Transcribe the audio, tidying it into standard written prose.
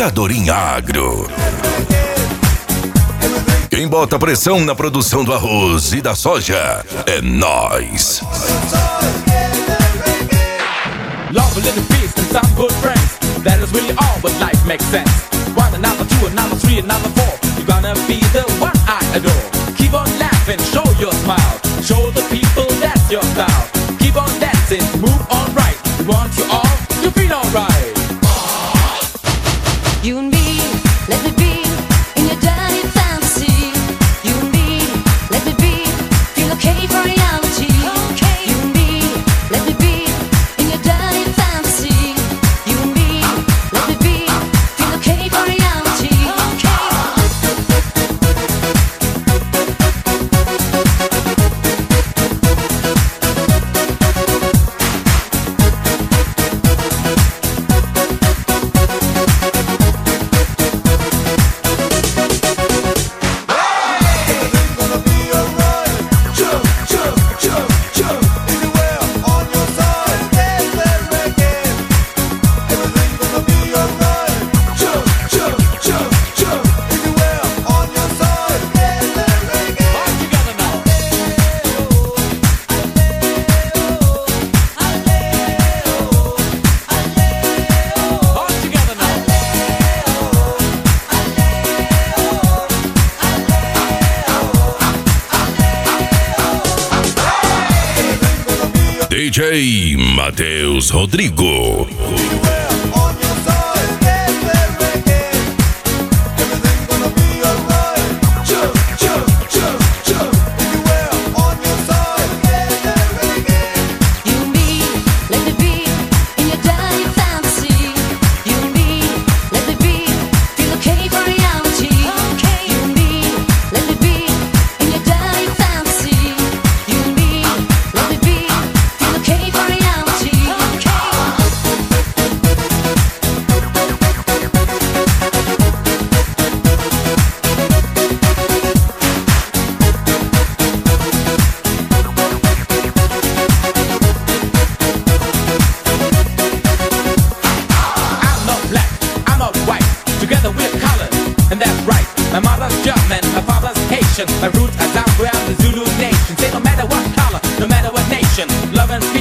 Pedradorinha Agro. Quem bota pressão na produção do arroz e da soja é nós. Love a little peace and some good friends. That is really all, but life makes sense. One another, two another, three another, four. You're gonna be the one I adore. Keep on laughing, show your smile. Show the people that's your style. Keep on dancing, move on right. We want you all to feel alright. You and me, let me be in your dirty fantasy. You and me, let me be, feel okay for reality. You and me, let me be in your dirty fantasy. You and me, let me be, feel okay for reality. DJ Matheus Rodrigo. My roots are down around the Zulu nation. Say no matter what color, no matter what nation, love and